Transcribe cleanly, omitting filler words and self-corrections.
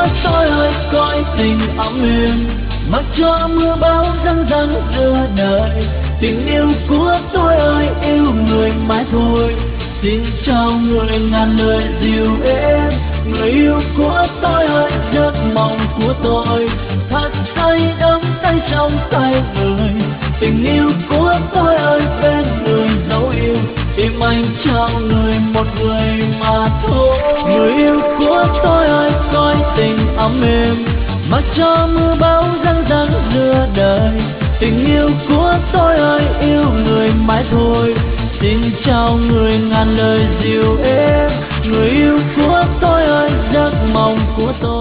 của tôi ơi cõi tình ấm êm, mặc cho mưa bão răng răng giữa đời. Tình yêu của tôi ơi yêu người mãi thôi, xin trao người ngàn lời dịu êm. Người yêu của tôi ơi giấc mộng của tôi, thật say đắm tay trong tay người. Tình yêu của tôi ơi bên người dấu yêu, tim anh trao người một người mà thôi. Người yêu của tôi ơi cõi tình ấm êm, mặc cho mưa bão răng răng giữa đời. Tình yêu của tôi ơi yêu người mãi thôi, xin trao người ngàn lời dịu êm. Người yêu của tôi ơi giấc mộng của tôi.